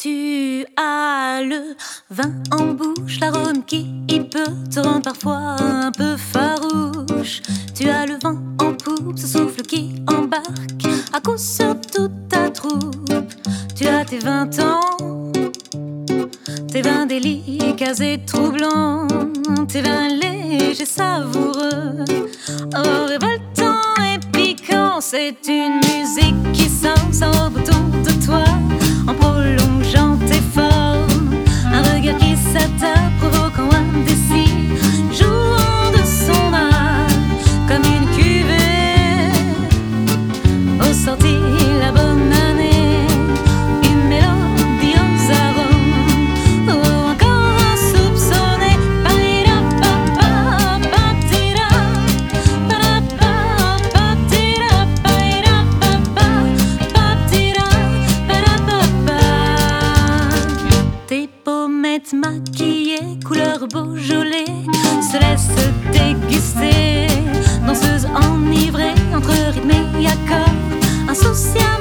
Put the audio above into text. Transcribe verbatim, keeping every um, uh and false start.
Tu as le vin en bouche, l'arôme qui peut te rendre parfois un peu farouche. Tu as le vent en poupe, ce souffle qui embarque à coup sur toute ta troupe. Tu as tes vingt ans, tes vins délicats et troublants, tes vins légers, savoureux, oh, révoltants et piquants. C'est une musique qui s'ensemble autour de toi en prolongeant tes formes, un regard qui s'attarde, provoquant indécis, jouant de son âme comme une cuvée au sortir la bonne année, une mélodie aux arômes, ou encore insoupçonné. Tes pommettes maquillées, couleur Beaujolais, se laissent déguster, danseuse enivrée entre rythme et accord, insouciante.